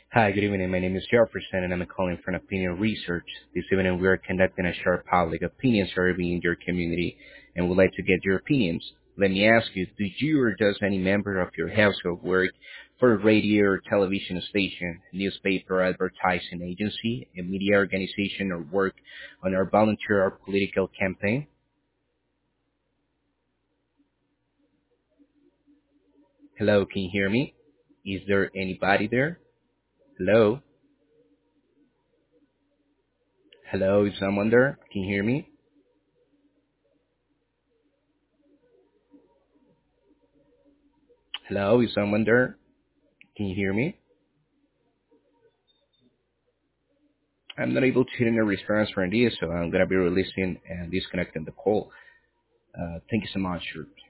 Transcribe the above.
Hi, good evening. My name is Jefferson, and I'm calling from Opinion Research. This evening, we are conducting a short public opinion survey in your community, and would like to get your opinions. Let me ask you, do you or does any member of your household work for a radio or television station, newspaper, advertising agency, a media organization, or work on our volunteer or political campaign? Hello, can you hear me? Is there anybody there? Hello? Hello, is someone there? Can you hear me? Hello, is someone there? Can you hear me? I'm not able to hear any response from this, so I'm gonna be releasing and disconnecting the call. Thank you so much.